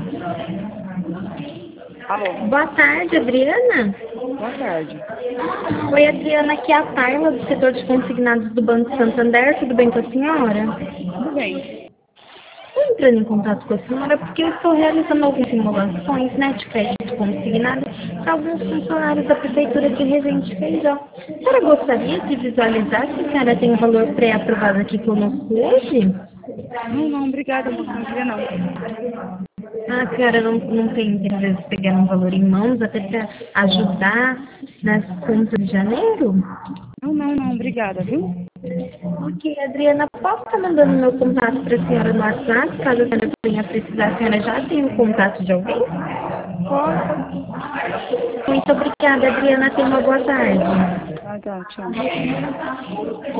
Alô, Boa tarde, Adriana. boa tarde. Oi, Adriana, aqui é a Tayla, do setor de consignados do Banco Santander. Tudo bem com a senhora? Tudo bem? Estou entrando em contato com a senhora porque eu estou realizando algumas simulações, né, de crédito consignado para alguns funcionários da Prefeitura de Resende Feijó. A senhora gostaria de visualizar se a senhora tem o valor pré-aprovado aqui conosco hoje? Não, não, obrigada, moça, não queria não. Ah, a senhora não tem interesse de pegar um valor em mãos até para ajudar nas contas de janeiro? Não, não, não, obrigada, viu? Ok, Adriana, posso estar mandando meu contato para a senhora no WhatsApp, caso a senhora venha precisar, a senhora já tem o contato de alguém? Pode, pode sim. Muito obrigada, Adriana, tenha uma boa tarde. Tá, tá, tchau.